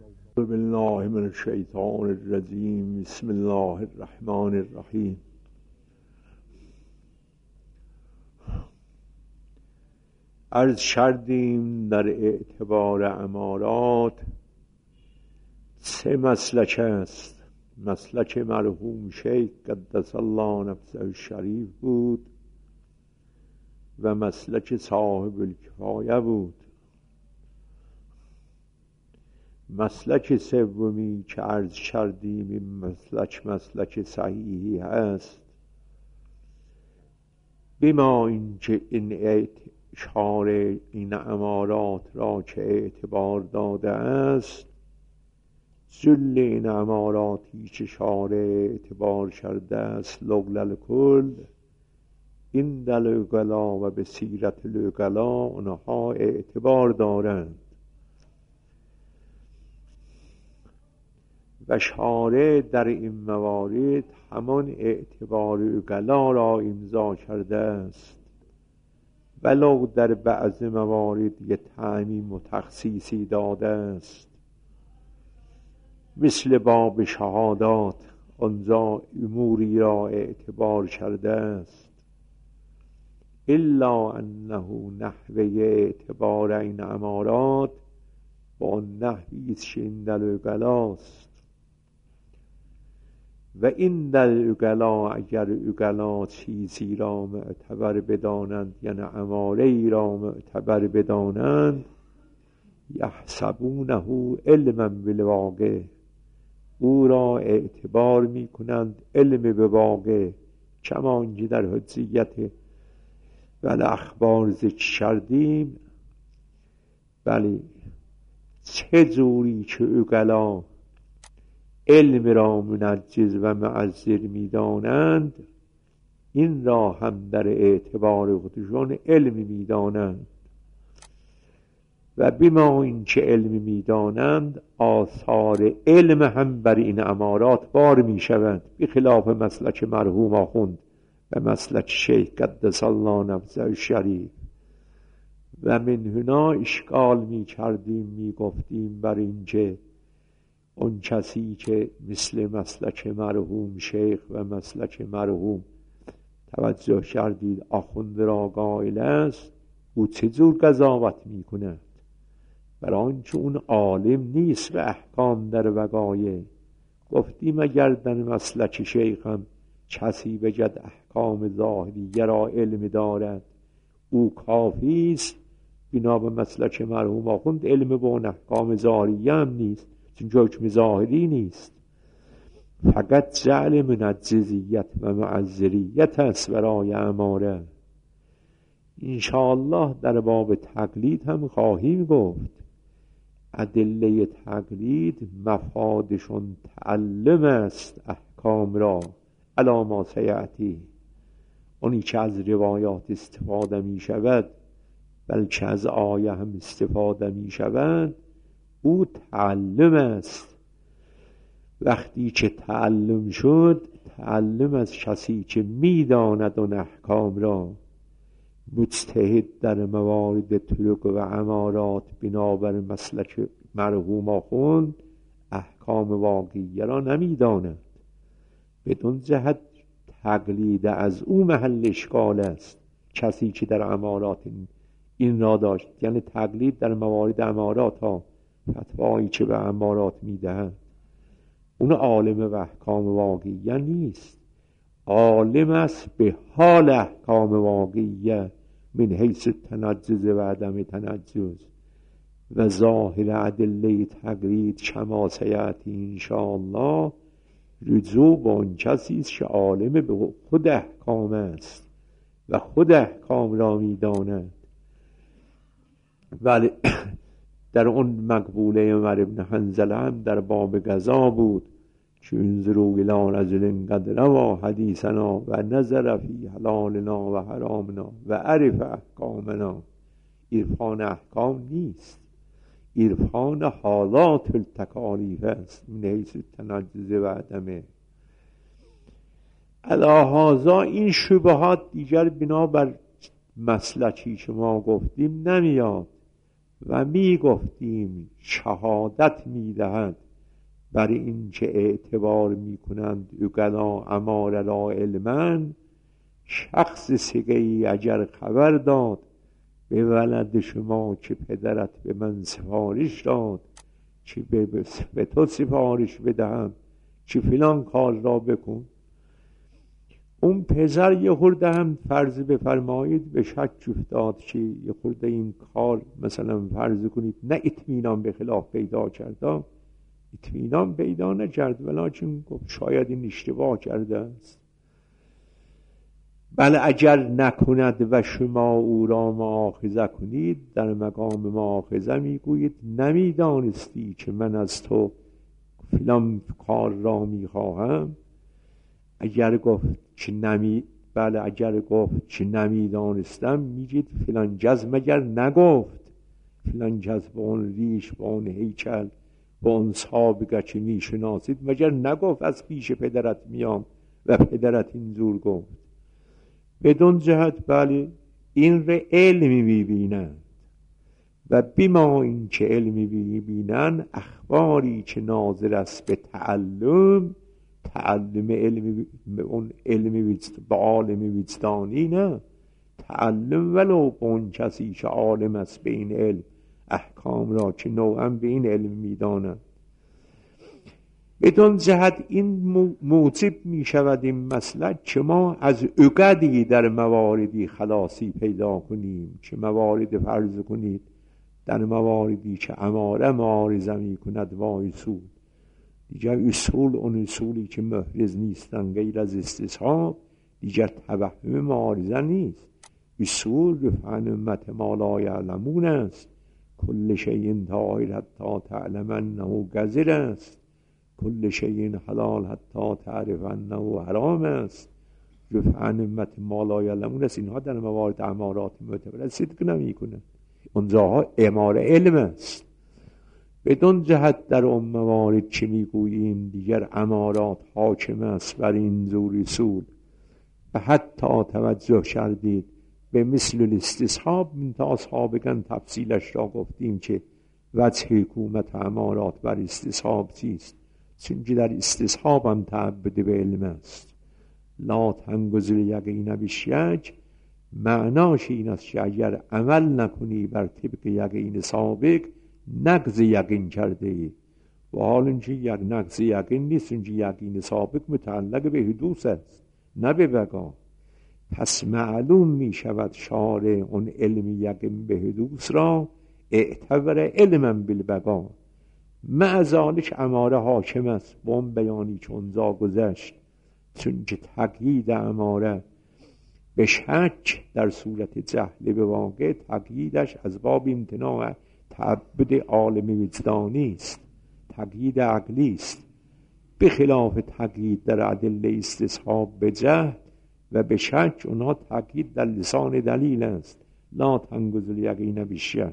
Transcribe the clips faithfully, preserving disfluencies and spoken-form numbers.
اعوذ بالله من الشیطان الرجیم. بسم الله الرحمن الرحیم. عرض کردیم در اعتبار امارات سه مسلک است. مسلک مرحوم شیخ قدس الله نفسه الشریف بود و مسلک صاحب الکفایه بود. مسلک سومی که عرض کردیم این مسلک مسلک صحیحی هست، بما اینکه این اشعار این امارات را که اعتبار داده است، ذل این اماراتی که شارع اعتبار کرده است لغل الکل، این دل اغلا و به سیرت الاغلا آنها اعتبار دارند و شارع در این موارد همان اعتبار اغلا را امضا کرده است، ولو در بعض موارد یه تعمیم و تخصیصی داده است، مثل باب شهادات آنجا اموری را اعتبار کرده است، الا انه نحوه اعتبار این امارات با نحوی است که این دل اغلاست و این دل اغلا اگر اغلا چیزی را معتبر بدانند، یعنی اماره ای را معتبر بدانند، یحسبونه علما بالواقع، او را اعتبار می کنند علم به واقع، کما اینکه در حجیت بل اخبار ذکر کردیم. بله، چه جوری که اغلا علم را منجز و معذر می دانند، این را هم در اعتبار خودشان علم می دانند و بما این که علم می دانند آثار علم هم بر این امارات بار می شوند، بخلاف مسلک مرحوم آخوند و مسلک شیخ قدس الله نفسه الشریف. و من هنا اشکال می کردیم، می گفتیم بر این که اون کسی که مثل مسلک مرحوم شیخ و مسلک مرحوم توجه کردید آخوند را قائل است، او چجور قضاوت می کند؟ برای آنکه اون عالم نیست به احکام در وقایع. گفتیم اگر در مسلک شیخ هم کسی بجد احکام ظاهریه را علم دارد او کافی است، بنا به مسلک مرحوم آخوند علم به اون احکام ظاهریه هم نیست، چون حکم ظاهری نیست، فقط جعل منجزیت و معذریت است برای اماره. انشاءالله در باب تقلید هم خواهیم گفت ادله تقلید مفادشون تعلم است احکام را، علی ما سیأتی، اونی که از روایات استفاده می شود بلکه از آیه هم استفاده می شود، او تعلم است. وقتی که تعلم شد، تعلم از کسی که می داند اون احکام را، مجتهد در موارد طرق و امارات بنابر مسلک مرحوم آخوند احکام واقعیه را نمی داند، بدون جهت تقلید از او محل اشکال است. کسی که در امارات این را داشت، یعنی تقلید در موارد امارات ها، فتوایی که به امارات می دهند، اون عالم و احکام واقعیه نیست، عالم است به حال احکام واقعیه من حیث تنجز و عدم تنجز و ظاهر ادله تقلید کما سیأتی انشاءالله. رجوع به اون کسی است که عالم به خود احکام است و خود احکام را می داند. ولی در اون مقبوله عمر بن حنظله هم در باب قضا بود که انظروا الی رجل قد روی حدیثنا و نظر فی حلالنا و حرامنا و عرف احکامنا. عرفان احکام نیست، عرفان حالات التکالیف است من حیث تنجز و عدمه. الهازا این شبهات دیگر بنابر مسلکی که ما گفتیم نمیاد. و می گفتیم شهادت می دهد بر این که اعتبار می کنند اگلا امار لا علمن. شخص سگهی اگر خبر داد به ولد شما که پدرت به من سفارش داد چه به, به تو سفارش بدهم چه فلان کار را بکن، اون پسر یه خورده هم فرض بفرمایید به شک افتاد که یه خورده این کار مثلا فرض کنید نه اطمینان به خلاف پیدا کرده، اطمینان پیدا نکرد ولیکن گفت شاید این اشتباه کرده است. بله اگر نکند و شما او را مؤاخذه کنید در مقام مؤاخذه میگویید نمیدانستی که من از تو فلان کار را میخواهم. اگر گفت که نمی بله اگر گفت که نمیدانستم میگید فلان جز مگر نگفت، فلان جز با اون ریش با اون هیکل با اون سابقه که میشناسید مگر نگفت از پیش پدرت میام و پدرت اینجور گفت. بدون جهت بله این را علمی میبینند و بیما این که علمی میبینند اخباری که ناظر است به تعلم، تعلم علمی اون علمی به عالم وجدانی نه، تعلم ولو اون کسی که عالم است به این علم احکام را که نوعا به این علم میداند. بدون جهت این موجب می شود این مسئله که ما از عقدی در مواردی خلاصی پیدا کنیم که موارد فرض کنید در مواردی که اماره معارضه می کند و اصول دیگر اصول اون اصولی که محرز نیستن غیر از استصحاب دیگر توهم معارضه نیست. اصول رفعن امت ما لا یعلمون است، کل شیء طاهر حتی تعلم انه گزر است، کل شیء حلال حتی تعرف انه حرام است، رفعن امت ما لا یعلمون است. اینها در موارد امارات معتبر صدق نمی کنند، اونجاها اماره علم است. بدون جهت در اون موارد چه میگوییم دیگر امارات حاکم است بر این زور اصول و حتی توجه کردید به مثل الاستصحاب من تا سابقا تفصیلش را گفتیم که وجه حکومت امارات بر استصحاب چیست، چونکه در استصحاب هم تعبد به علم است. لا تنگذر یقین بالشک معناش این است که اگر عمل نکنی بر طبق یقین سابق نقض یقین کرده ای و حال اینکه یک نقض یقین نیست، اینکه یقین سابق متعلق به حدوث است نه به بقا. پس معلوم می شود شارع اون علم یقین به حدوث را اعتبر علما بالبقا، مع ذالک اماره حاکم است. با اون بیانی که اونجا گذشت چون که تقیید اماره به شک در صورت جهل به واقع تقییدش از باب امتناع تعبد عالم وجدانی است، تقیید عقلی است، به خلاف تقیید در ادله استصحاب به جهل و به شک. اونها تقیید در لسان دلیل است. لا تنگذر یقین بالشک.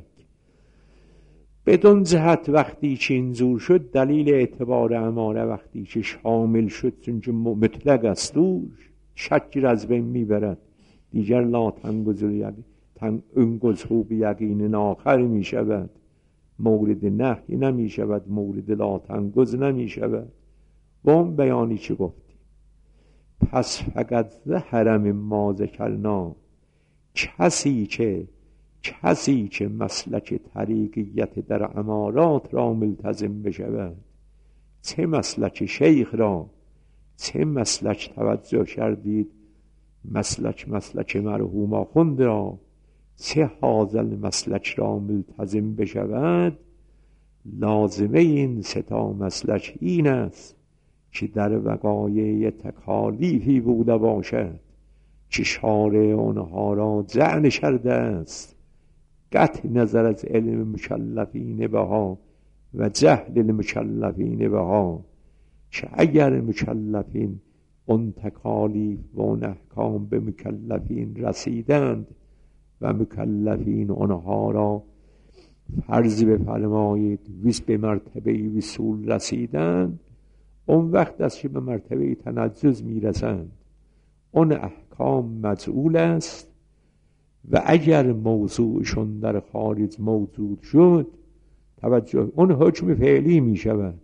بدون جهت وقتی که اینجور شد دلیل اعتبار اماره وقتی که شامل شد چونکه مطلق است دوش شکی را از بین میبرد دیگر لا تنگذر یقین انگذر به یقین آخر می شود، مورد نهی نمی شود، مورد لا تنگذر نمی شود. با اون بیانی که گفتیم پس فقط ظهر ما ذکرنا، کسی که کسی که مسلک طریقیت در امارات را ملتزم بشود، چه مسلک شیخ را چه مسلک توجه کردید مسلک مسلک مرحوم آخوند را، چه حاصل مسلک را ملتزم بشود، لازمه این ستا مسلک این است که در وقایع تکالیفی بوده باشد که شارع آنها را جعل کرده است، قطع نظر از علم مکلفین بها و جهل المکلفین بها، که اگر مکلفین اون تکالیف و اون احکام به مکلفین رسیدند و مکلفین آنها را فرض بفرمایید ویس به مرتبه وصول رسیدند، اون وقت است که به مرتبه تنجز میرسند. اون احکام مجعول است و اگر موضوعشون در خارج موجود شد، توجه، اون حکم فعلی می شود.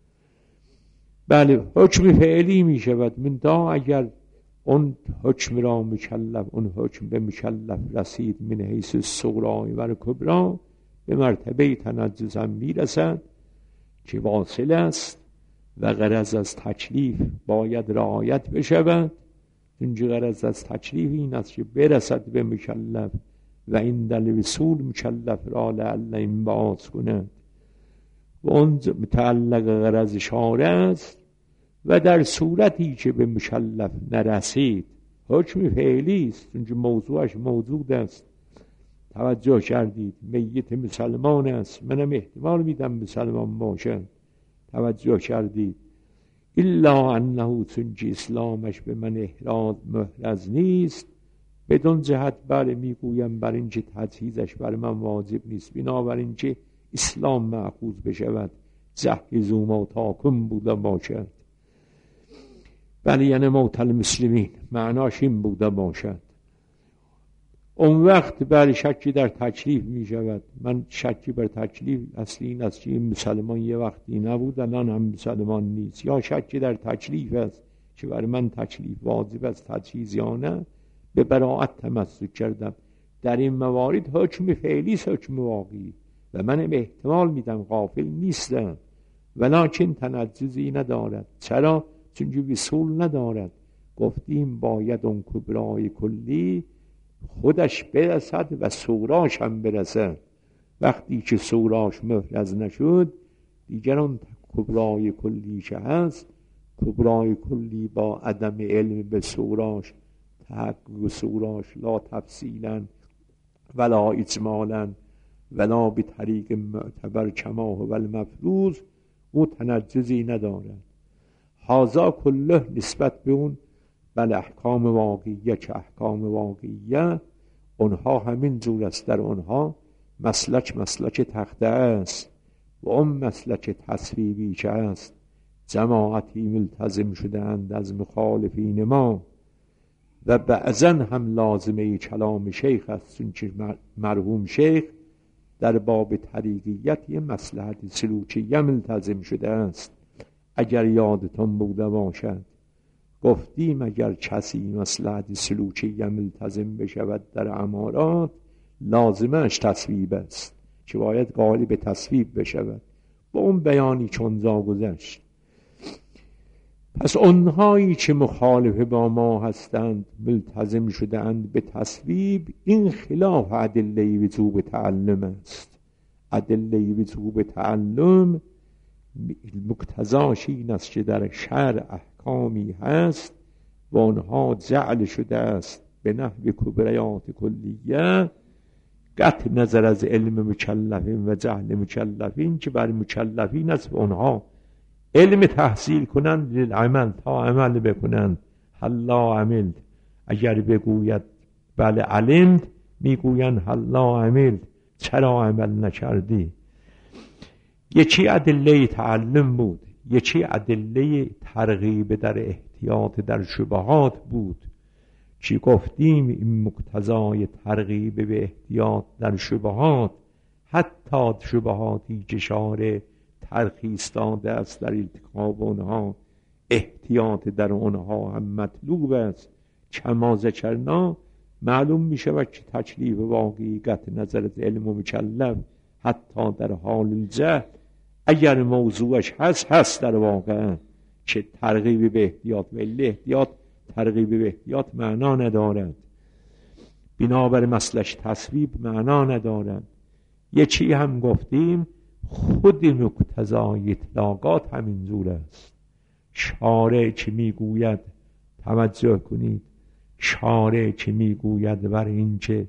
بله، حکم فعلی می شود. من دا اگر اون حکم را مکلف، اون حکم به مکلف رسید من حیث صغرای و کبرا، به مرتبه تنجز هم می رسد که واصل است و غرض از تکلیف باید رعایت بشود. اینجا غرض از تکلیف این است که برسد به مکلف و این دل وصول مکلف را لعل این باز کند و اون متعلق غرض شارع است. و در صورتی که به مکلف نرسید، حکم فعلی است، اینجا موضوعش موجود است. توجه کردید؟ میت مسلمان است، منم احتمال میدم مسلمان باشد. توجه کردید؟ الا انه چونکه اسلامش به من احراز محرز نیست، بدون جهت بله میگویم بر اینکه تجهیزش بر من واجب نیست، بنابراین که اسلام مأخوذ بشود جهزوا موتاکم بوده باشد. بله، یعنی موت المسلمین معناش این بوده باشد. اون وقت بله شکی در تکلیف می شود. من شکی بر تکلیف اصلی این است که این مسلمان یه وقتی نبود الان هم مسلمان نیست، یا شکی در تکلیف است که بر من تکلیف واجب است تجهیز یا نه، به براءت تمسک کردم. در این موارد حکم فعلی است، حکم واقعی، و من به احتمال میدم غافل نیستم، ولکن تنجزی ندارد. چرا؟ چون وصول ندارد. گفتیم باید اون کبرای کلی خودش برسد و صغراش هم برسد. وقتی که صغراش محرز نشد، دیگر اون کبرای کلی که هست، کبرای کلی با عدم علم به صغراش، تحقق صغراش لا تفصیلا ولا اجمالا ولا به طریق معتبر کما هو المفروض، او تنجزی ندارد. هازا کله نسبت به اون بل احکام واقعیه که احکام واقعیه اونها همین جور است. در اونها مسلک مسلک تخته است و اون مسلک تصویبی که است جماعتی ملتزم شده اند از مخالفین ما و بعضا هم لازمه کلام شیخ است، چون مرحوم شیخ در باب طریقیت یه مصلحت سلوکیه ملتزم شده است. اگر یادتون بوده باشد گفتیم اگر کسی مصلحت سلوکیه ملتزم بشود در امارات، لازمش تصویب است که باید غالب تصویب بشود. با اون بیانی چونزا گذشت. پس اونهایی که مخالف با ما هستند ملتزم شده اند به تصویب، این خلاف ادله وجوب تعلم است. ادله وجوب تعلم مقتضاش این است که در شرع احکامی هست و آنها جعل شده است به نحو کبریات کلیه، قطع نظر از علم مکلفین و جهل مکلفین که بر مکلفین است و آنها علم تحصیل کنند للعمل تا عمل بکنند. حلا عملت، اگر بگوید بله علمت، میگویند حلا عملت، چرا عمل نکردی؟ یکی ادله تعلم بود، یکی ادله ترغیب در احتیاط در شبهات بود. چی گفتیم؟ این مقتضای ترغیب به احتیاط در شبهات، حتی شبهاتی که شارع ترخیص داده است در التقاب اونها، احتیاط در اونها هم مطلوب است. کما ذکرنا معلوم می شود که تکلیف واقعی قطع نظر از علم و مکلف حتی در حال الجهل اگر موضوعش هست هست در واقع که ترغیب به احتیاط و احتیاط ترغیب به احتیاط معنا ندارد، بنابر مسلش تصویب معنا ندارد. یه چی هم گفتیم خود مقتضای اطلاقات همین جور است. شارع که میگوید، توجه کنید، شارع که میگوید بر این که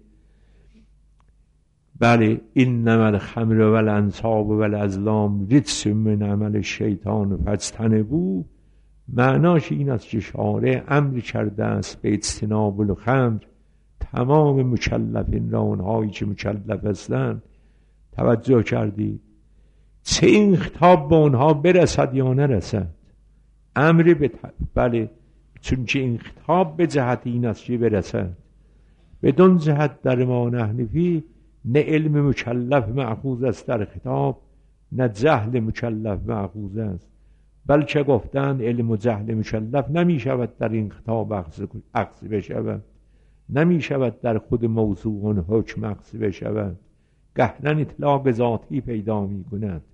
بله انما الخمر والانصاب والازلام رجس من عمل الشیطان فاجتنبوه، معناش این است که شارع امر کرده است به اجتناب الخمر تمام مکلفین را، اونهایی که مکلف هستند. توجه کردید؟ چه این خطاب به اونها برسد یا نرسد، امر به ت... بله، چون که این خطاب به جهت این است که برسد. بدون جهت در ما نحنفی نه علم مکلف مأخوذ است در خطاب، نه جهل مکلف مأخوذ است. بلکه گفتند علم و جهل مکلف نمی شود در این خطاب اخذ بشود، نمی شود در خود موضوع اون حکم اخذ بشود، گهنن اطلاق ذاتی پیدا می کند،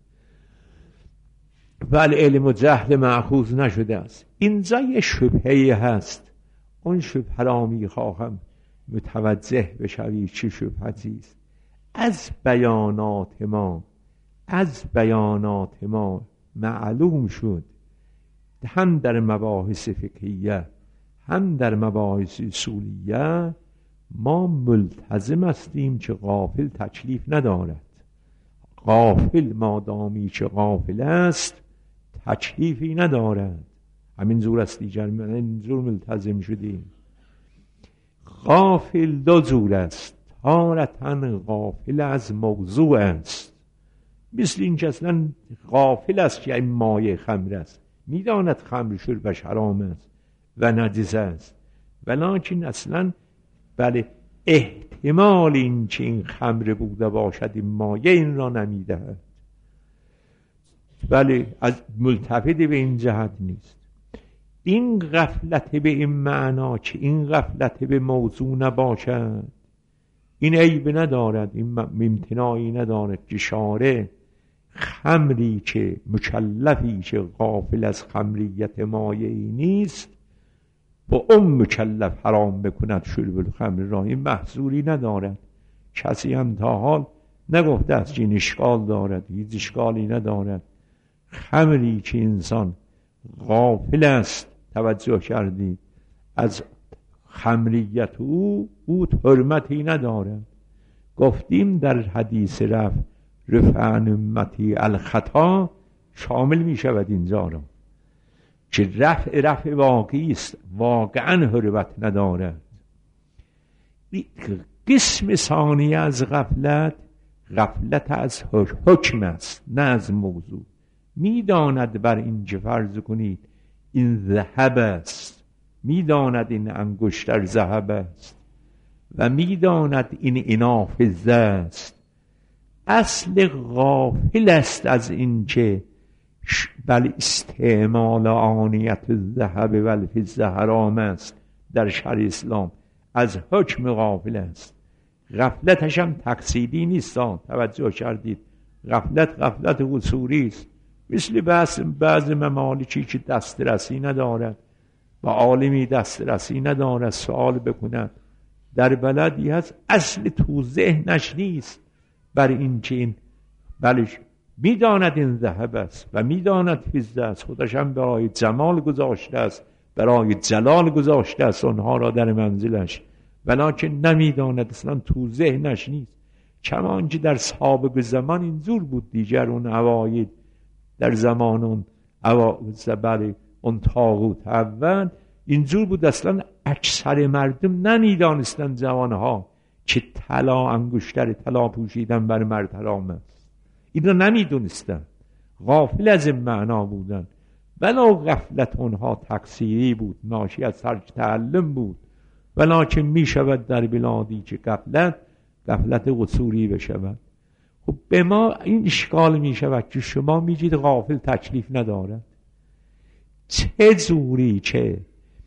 ولی علم و جهل مأخوذ نشده است. اینجا یه شبهه هست، اون شبهه را می خواهم متوجه بشوی. چه شبهتی است؟ از بیانات ما از بیانات ما معلوم شد هم در مباحث فقهیه هم در مباحث اصولیه ما ملتزم هستیم که غافل تکلیف ندارد. غافل مادامی که غافل است تکلیفی ندارد. همین زور است دیگر، من این زور ملتزم شدیم. غافل دو زور است، تارتاً غافل از موضوع است، مثل این که اصلا غافل است که این مایه خمر است، میداند خمر شربش حرام است و نجس است، ولکن اصلا بله احتمال این که این خمر بوده باشد این مایه این را نمیدهد، بله از ملتفت به این جهت نیست. این غفلت به این معنا که این غفلت به موضوع نباشد این عیب ندارد، این امتناعی ندارد که شارع خمری که مکلفی که غافل از خمریت مایعی نیست با اون مکلف حرام بکند شرب الخمر را، این محظوری ندارد. کسی هم تا حال نگفته است که این اشکال دارد، هیچ اشکالی ندارد. خمری که انسان غافل است، توجه کردید، از خمریت او او حرمتی ندارد. گفتیم در حدیث رفع رفع عن امتی الخطا شامل می شود اینجا را که رفع رفع واقعی است، واقعا حرمت ندارد. قسم ثانی از غفلت غفلت از حکم است نه از موضوع. میداند بر این که فرض کنید این ذهب است، میداند این انگشتر ذهب است و میداند این اناء فضه است، اصل غافل است از این که بل استعمال آنیت الذهب و الفضه حرام است در شرع اسلام، از حکم غافل است. غفلتش هم تقصیری نیست، توجه کردید، غفلت غفلت قصوری است، مثل بعض بعض ممالکی که دسترسی ندارد و عالمی دسترسی ندارد سوال بکند در بلدی هست اصل تو ذهنش نیست بر این که این بلش میداند این ذهب است و میداند فضه است، خودش هم برای جمال گذاشته است، برای جلال گذاشته است اونها را در منزلش، ولکن نمیداند، اصلا تو ذهنش نیست. کمان که در سابق زمان اینجور بود دیگر، اون عواید در زمان اون عواید اون طاغوت اول اینجور بود، اصلا اکثر مردم نمیدانستند جوانها که طلا انگشتر طلا پوشیدن بر مرد حرام است، این را نمیدونستند، غافل از این معنا بودن. ولو غفلت اونها تقصیری بود، ناشی از ترک تعلم بود، ولکن می شود در بلادی که غفلت غفلت قصوری بشود. خب به ما این اشکال می شود که شما میگید غافل تکلیف ندارد. چه جوری که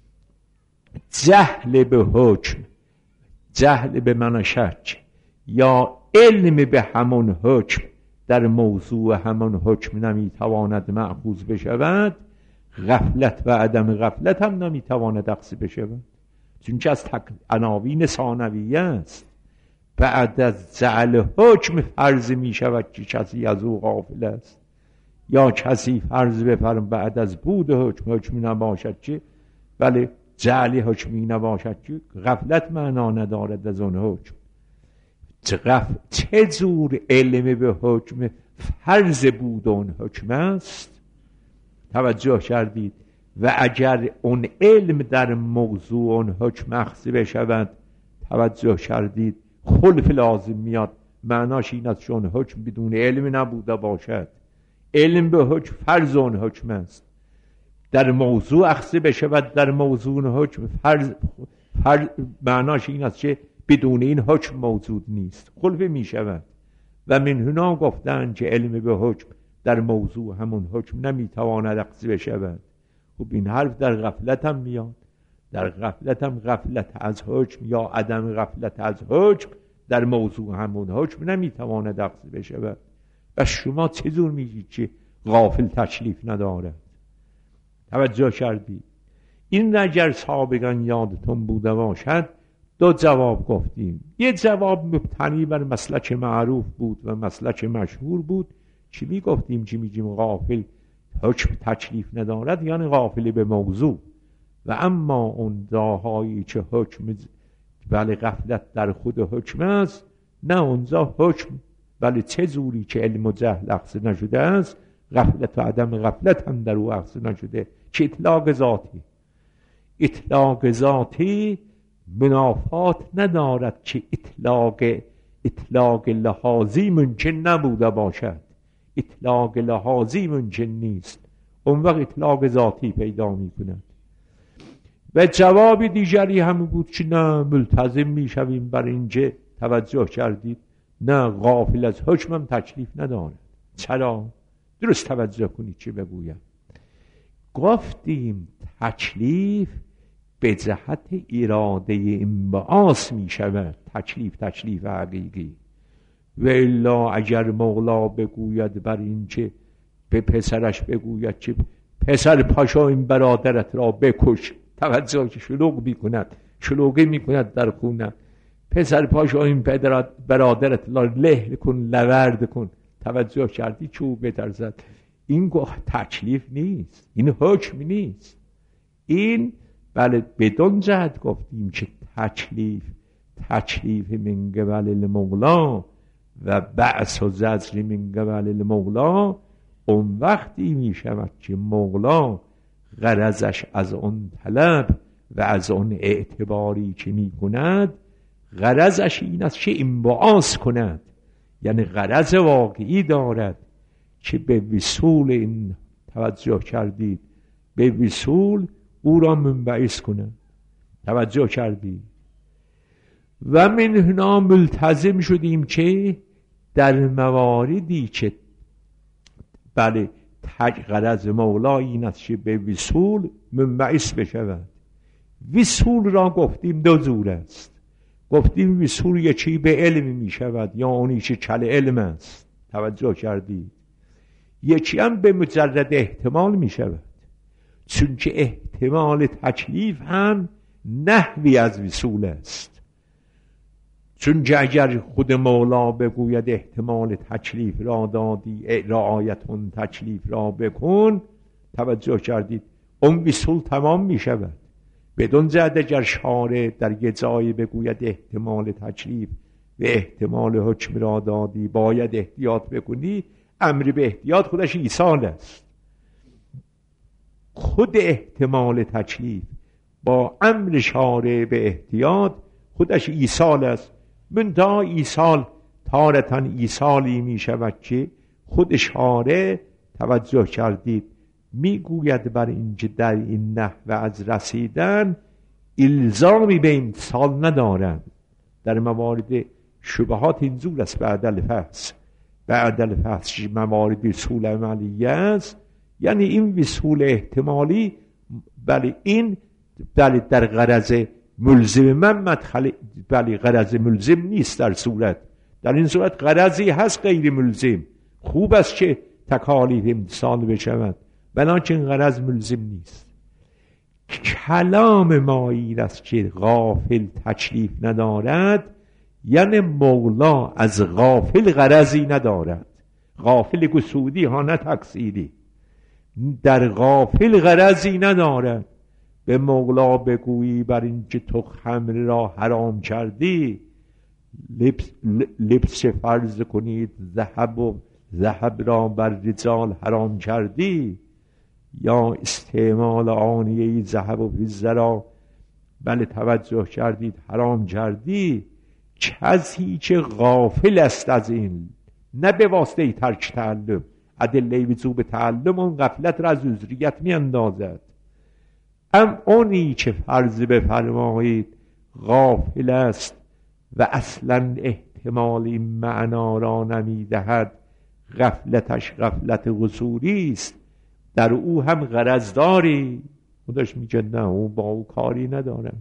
جهل به حکم، جهل به معنی شک یا علم به همون حکم در موضوع همون حکم نمیتواند مأخوذ بشود، غفلت و عدم غفلت هم نمیتواند اخذ بشود، چون که از عناوین ثانویه است. بعد از جعل حکم فرض می شود که کسی از او غافل است، یا کسی فرض بفرم بعد از بود حکم حکمی نباشد که بله جعل حکمی نباشد که غفلت معنا ندارد از اون حکم. چه جور علم به حکم فرض بود اون حکم است، توجه کردید، و اگر اون علم در موضوع اون حکم اخذ بشود، توجه کردید، خلف لازم میاد. معناش این است چون حکم بدون علم نبوده باشد، علم به حکم فرض اون حکم است، در موضوع اخذ بشود، در موضوع اون حکم فرض, فرض معناش این است که بدون این حکم موجود نیست، خلوه می شود. و من هنا گفتن که علم به حکم در موضوع همون حکم نمیتواند اخذ بشود. خب این حرف در غفلت هم میاد، در غفلت هم غفلت از حکم یا عدم غفلت از حکم در موضوع همون حکم نمیتواند اخذ بشود. و شما چطور میگید که غافل تکلیف ندارد؟ توجه کردید؟ این اگر سابقا یادتون بوده باشد دو جواب گفتیم. یه جواب مبتنی بر مسلک معروف بود و مسلک مشهور بود. چی می گفتیم؟ چی میگیم؟ غافل حکم تکلیف ندارد یعنی غافل به موضوع. و اما اون جاهایی که حکم بله غفلت در خود حکم است، نه اونجا حکم بله چه جوری که علم و جهل اخذ نشده است، غفلت و عدم غفلت هم در او اخذ نشده، که اطلاق ذاتی. اطلاق ذاتی منافات ندارد که اطلاق اطلاق لحاظی ممکن نبوده باشد. اطلاق لحاظی ممکن نیست، اون وقت اطلاق ذاتی پیدا می کند. و جواب دیگری هم بود که نه ملتزم می شویم بر اینجا. توجه کردید؟ نه غافل از حکمم تکلیف ندارد. چرا؟ درست توجه کنید چه بگویم. گفتیم تکلیف به جهت اراده انبعاث می شود. تکلیف تکلیف حقیقی. و الا اگر مولا بگوید بر این که به پسرش بگوید که پسر پاشا این برادرت را بکش، توجه که شلوغ می کند، شلوغی می کند در خونه، پسر پاشا این برادرت را له کن، لورد کن. توجه کردی چو بترزد؟ این گفت تکلیف نیست، این حکم نیست. این بله بدون جهت گفتیم که تکلیف تکلیف من قبل المولا و بعث و زجر من قبل المولا. اون وقتی می شود که مولا غرضش از اون طلب و از اون اعتباری که می کند، غرضش این است که انبعاث کند، یعنی غرض واقعی دارد که به وصول این، توجه کردید، به وصول او را منبعث کند. توجه کردید؟ و من هنا ملتزم شدیم که در مواردی که بله غرض مولا این است که به وصول منبعث بشود. وصول را گفتیم دو جور است. گفتیم وصول یکی به علم می شود یا اونی که کل علم است. توجه کردید؟ یکی هم به مجرد احتمال می شود، چون که احتمال تکلیف هم نحوی از وصول است. چون که اگر خود مولا بگوید احتمال تکلیف را دادی، رعایتون تکلیف را بکن، توجه کردید، اون وصول تمام می شود. بدون جهت اگر شارع در یه جایی بگوید احتمال تکلیف و احتمال حکم را دادی، باید احتیاط بکنی، امر به احتیاط خودش ایصال است. خود احتمال تکلیف با امر شارع به احتیاط خودش ایصال است. منتها ایصال تارتاً ایصالی می شود که خود شارع، توجه کردید، می گوید بر اینکه در این نحو از رسیدن الزامی به امتثال ندارند. در موارد شبهات اینجور است. بعد الفحص بعد الفحص موارد وصول عملیه است، یعنی این وصول احتمالی بله این بله در غرض ملزم من مدخل بله غرض ملزم نیست. در صورت در این صورت غرضی هست غیر ملزم. خوب است که تکالیف امتثال بشود، بلکه غرض ملزم نیست. کلام ما این است که غافل تکلیف ندارد، یعنی مولا از غافل غرضی ندارد. غافل قصودی ها نه تقصیری. در غافل غرضی ندارد. به مولا بگویی بر اینکه تو خمر را حرام کردی، لبس, لبس فرض کنید ذهب و ذهب را بر رجال حرام کردی، یا استعمال آنیه ذهب و فضه را بله توجه کردید حرام کردی، کسی که غافل است از این، نه به واسطه ترک تعلم. ادله وجوب تعلم اون غفلت را از عذریت می اندازد. ام اونی که فرض بفرمایید غافل است و اصلا احتمال این معنا را نمیدهد، غفلتش غفلت قصوری است، در او هم غرض داری. خودش میگه نه، او با او کاری نداره.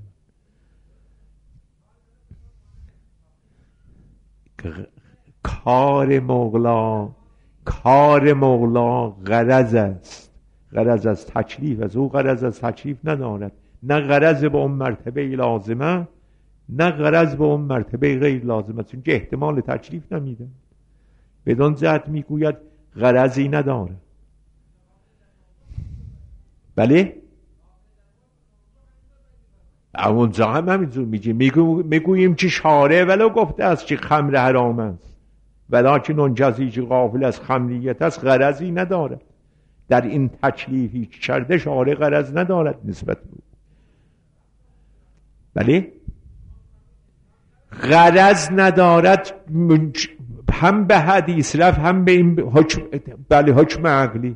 کار مولا کار مولا غرض است، غرض از تکلیف است. او غرض از تکلیف ندارد، نه غرض به اون مرتبه لازمه، نه غرض به اون مرتبه غیر لازمه، چون که احتمال تکلیف نمیده. بدون جهت میگوید غرضی نداره. بله اونجا هم همینجور میگیم، میگوییم که شارع ولو گفته است که خمر حرام است، ولیکن اون کسی که غافل از خمریت است غرضی ندارد. در این تکلیفی که کرده شارع غرض ندارد نسبت به او. بله غرض ندارد، هم به حدیث رفت هم به این حکم، بله حکم عقلی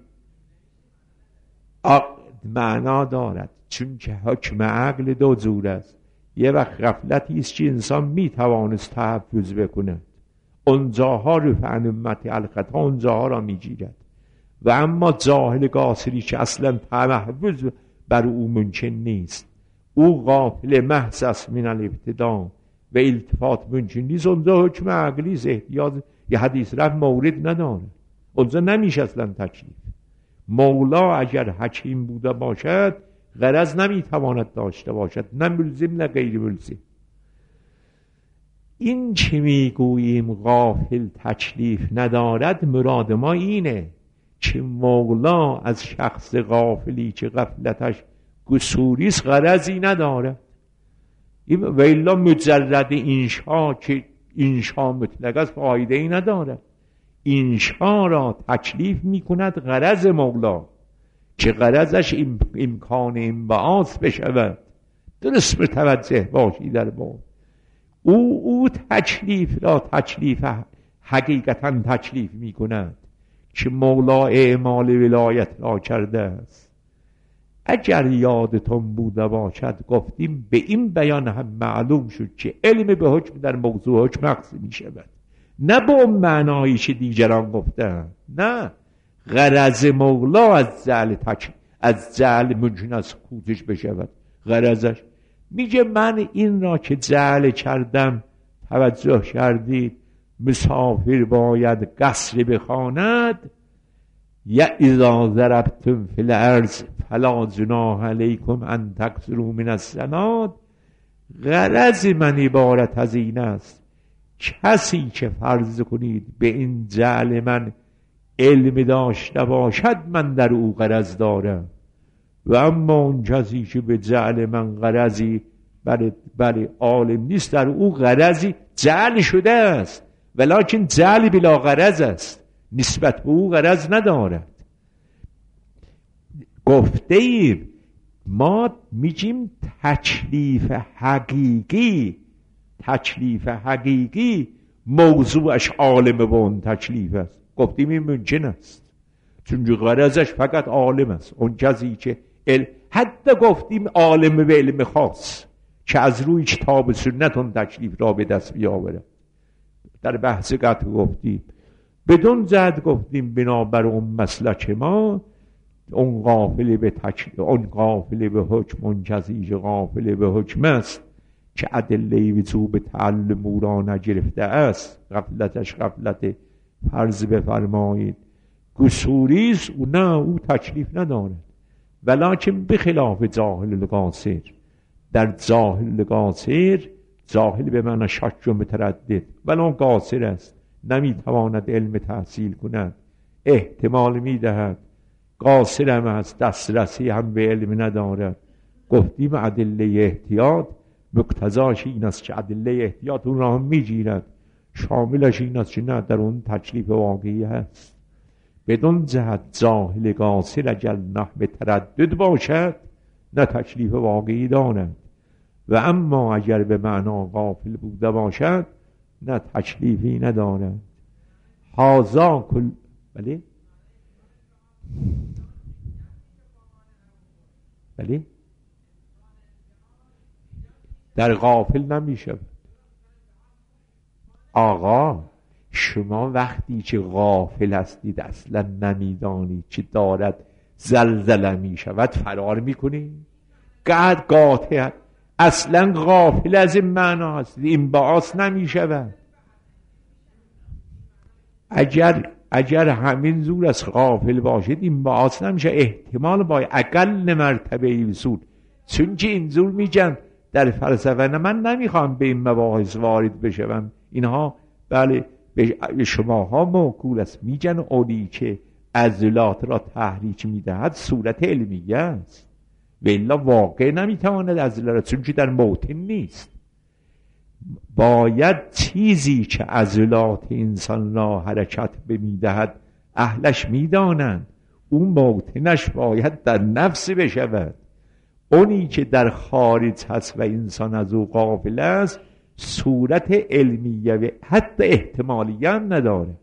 معنا دارد، چون که حکم عقل دو جور است. یه وقت غفلتی است که انسان میتوانست تحفظ بکند، اونجاها رفع عن امتی الخطا، اونجاها را میگیرد. و اما جاهل قاصری که اصلا تحفظ بر او ممکن نیست، او غافل محض است من الابتدا و التفات ممکن نیست، اونجا حکم عقلی است، احتیاج یه حدیث رفت مورد نداره، اونجا نمیشه اصلا تکلیف. مولا اگر حکیم بوده باشد غرض نمیتواند داشته باشد، نه ملزم نه غیر ملزم. این چه میگوییم غافل تکلیف ندارد، مراد ما اینه که مولا از شخص غافلی که غفلتش قصوریست غرضی نداره. و الا مجرد انشا که انشا مطلق است فایده ای نداره. انشا را تکلیف میکند غرض مولا که غرضش امکان انبعاث بشود. درست متوجه باشی در باب او او تکلیف را تکلیف حقیقتا تکلیف میکند که مولا اعمال ولایت را کرده است. اگر یادتون بوده باشد گفتیم به این بیان هم معلوم شد که علم به حکم در موضوع حکم مقصد می شود، نه به اون معنایی که دیگران گفتن. نه، غرض مولا از جعل تک از جعل ممکن است کوتش بشود. غرضش میگه من این را که جعل کردم، توجه کردید، مسافر باید قصر بخواند، یا اذا ضربتم فی الارض فلا جناح علیکم ان تقصروا من الصلاة. غرض من عبارت از این است کسی که فرض کنید به این جعل من علم داشته باشد من در او غرض دارم، و اما اون کسی که به جعل من غرضی بله بله عالم نیست، در او غرضی جعل شده است ولکن جعل بلا غرض است، نسبت به او غرض ندارد. گفته ایم ما میگیم تکلیف حقیقی، تکلیف حقیقی موضوعش عالم با اون تکلیف است. گفتیم این ممکن است چون غرضش فقط عالم است، اون کسی که ال... حتی گفتیم عالم به علم خاص که از روی کتاب سنت اون تکلیف را به دست بیاورد. در بحث قطع گفتیم بدون زد گفتیم بنابر اون مسلک ما اون غافل به تکلیف، اون غافل به حکم، اون کسی که غافل به حکم است که ادله وجوب تعلم او را نگرفته است، غفلتش غفلت فرض بفرمایید قصوریست، او نه، او تکلیف ندارد. ولکن بخلاف جاهل قاصر، در جاهل قاصر، جاهل به معنی شک و متردد، ولو قاصر است نمیتواند علم تحصیل کند، احتمال میدهد، قاصر هم است، دسترسی هم به علم ندارد. گفتیم ادله احتیاط مقتضاش این است که ادله احتیاط اون را هم میگیرد، شاملش این است که نه در اون تکلیف واقعی هست. بدون جهت جاهل قاصر اگر نحو تردد باشد نه تکلیف واقعی دارد، و اما اگر به معنا غافل بوده باشد نه تکلیفی ندارد. هازا کل بله بله در غافل نمیشه. آقا شما وقتی که غافل هستید اصلا نمیدانید که دارد زلزله می شود فرار میکنید. قد قاطع اصلا غافل از این معنا هستید، این باعث نمی شود. اگر اگر همین زور از غافل باشید این باعث نمیشه، احتمال با اقل مرتبه وصول. چون که این زور میگن در فلسفه، نه من نمیخوام به این مباحث وارد بشم، اینها بله به شماها موکول است. میگن اولی که عضلات را تحریک میدهد صورت علمیه است و الا واقع نمیتواند عضلات را، چون که در موطن نیست. باید چیزی که عضلات انسان را حرکت بمیدهد اهلش میدانند، اون موطنش باید در نفس بشود. اونی که در خارج هست و انسان از او غافل است صورت علمیه و حتی احتمالیه هم ندارد.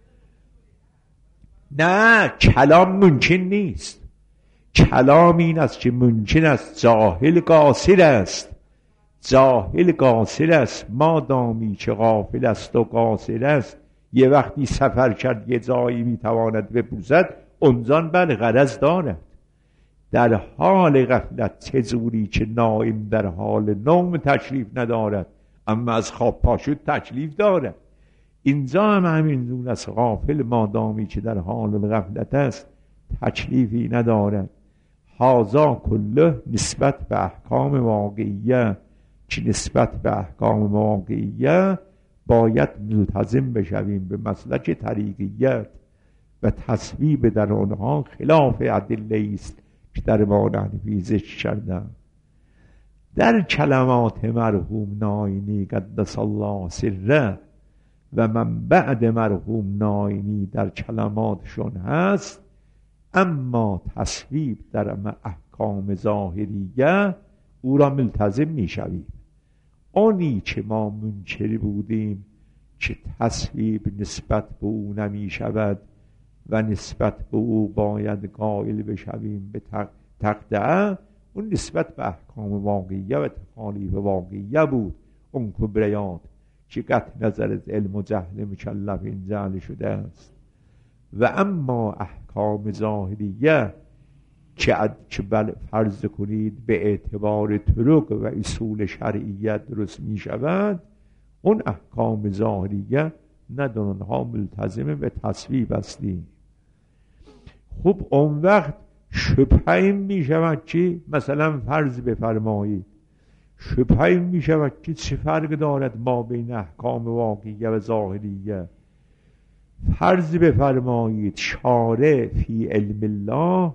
نه کلام ممکن نیست. کلام این است که ممکن است جاهل قاصر است. جاهل قاصر است مادامی که غافل است و قاصر است. یه وقتی سفر کرد یه جایی میتواند بپوزد، اونجان بله غرض دارد. در حال غفلت چجوری که نائم در حال نوم تشریف ندارد اما از خواب پاشد تشریف دارد، اینجا هم همین دون است. غافل مادامی که در حال غفلت است تشریفی ندارد. هازا کله نسبت به احکام واقعیه، که نسبت به احکام واقعیه باید ملتزم بشویم به مسلک طریقیت و تصویب در آنها خلاف ادله است که در مانحنفی ذکر کردم. در کلمات مرحوم ناینی قدس الله سره و من بعد مرحوم ناینی در کلماتشون هست، اما تصویب در احکام ظاهریه او را ملتزم می شویم. آنی که ما منکر بودیم که تصویب نسبت به او نمی شود و نسبت به او باید قائل بشویم به تقطعه، اون نسبت به احکام واقعیه و تکالیف واقعیه بود. اون کبریات که قطع نظر از علم و جهل مکلف این جهل شده است. و اما احکام ظاهریه که بل فرض کنید به اعتبار طرق و اصول شرعیت درست می شود، اون احکام ظاهریه ندن آنها ملتزمه به تصویب هستیم. خب اون وقت شبهه می شود که مثلا فرض بفرمایید، شبهه می شود که چه فرق دارد ما بین احکام واقعیه و ظاهریه. فرض بفرمایید شارع فی علم الله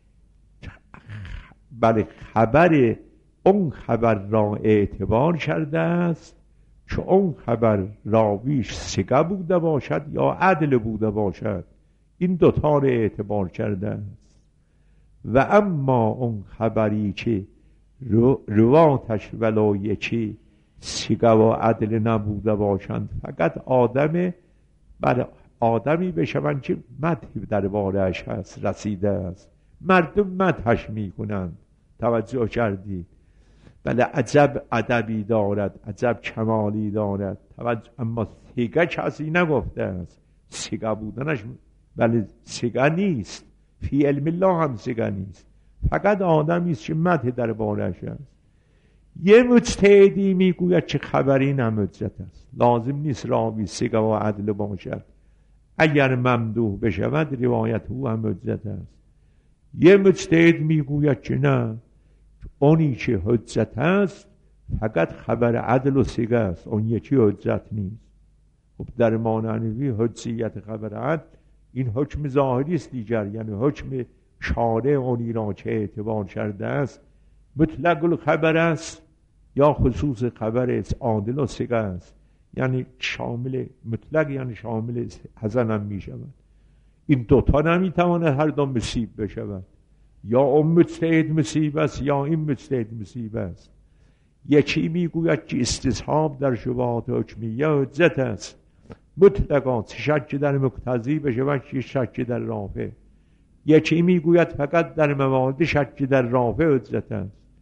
بله خبر اون خبر را اعتبار کرده است که اون خبر راویش ثقه بوده باشد یا عدل بوده باشد، این دوتا را اعتبار کرده است. و اما اون خبری که رو رواتش ولو یکی ثقه و عدل نبوده باشند، فقط آدم بله آدمی بشوند که مدحی در بارش هست رسیده است، مردم مدحش میکنند، توجه کردید؟ بله عجب ادبی دارد، عجب کمالی دارد، توجه. اما ثقه کسی نگفته است، ثقه بودنش بله ثقه نیست، فی علم الله هم ثقه نیست، فقط آدمی است که مدح در بارش است. یه مجتهدی میگوید که خبری نمجد است، لازم نیست راوی ثقه و عدل باشد، اگر ممدوح بشود روایت او هم حجت است. یه مجتهد میگوید که نه، اونی که حجت است فقط خبر عدل و ثقه است، اون یکی حجت نیست. خب در مانحنفی حجیت خبر عدل این حکم ظاهری است دیگر، یعنی حکم شارع اونی را که اعتبار کرده است مطلق الخبر است یا خصوص خبر است، عادل و ثقه است، یعنی شامل مطلق یعنی شامل حسن هم می شود. این دوتا نمیتواند هر دو مصیب بشود، یا اون مجتهد مصیب است یا این مجتهد مصیب است. یکی میگوید که استصحاب در شبهات حکمیه حجت است مطلقا، شک در مقتضی بشود که شک در رافع. یکی میگوید فقط در موارد شک در رافع حجت است.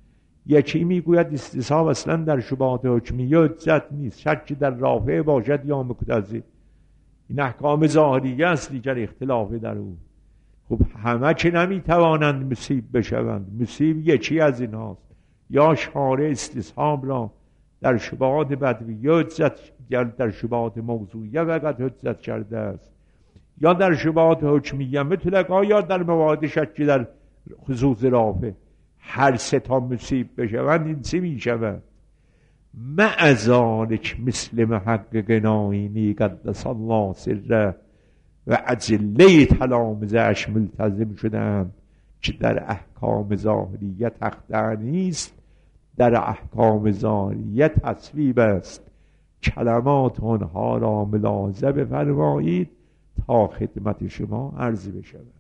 یکی میگوید استصحاب اصلا در شبهات حکمیه حجت نیست، شکی در رافع باشد یا مقتضی. این احکام ظاهریه است، دیگر اختلافه در او. خب همه که نمیتوانند مصیب بشوند، مصیب یکی از این هاست. یا شارع استصحاب را در شبهات بدویه حجت، در شبهات موضوعیه فقط حجت کرده است، یا در شبهات حکمیه مطلقا، یا در موارد شکی در خصوص رافع. هر سه تا مصیب بشوند این سه میشوند. مع ذالک مثل محقق ناینی قدس الله سره و اجله تلامذه اش ملتزم شدند که در احکام ظاهریه تخطئ نیست، در احکام ظاهریه تصویب است. کلمات آنها را ملاحظه بفرمایید تا خدمت شما عرض بشود.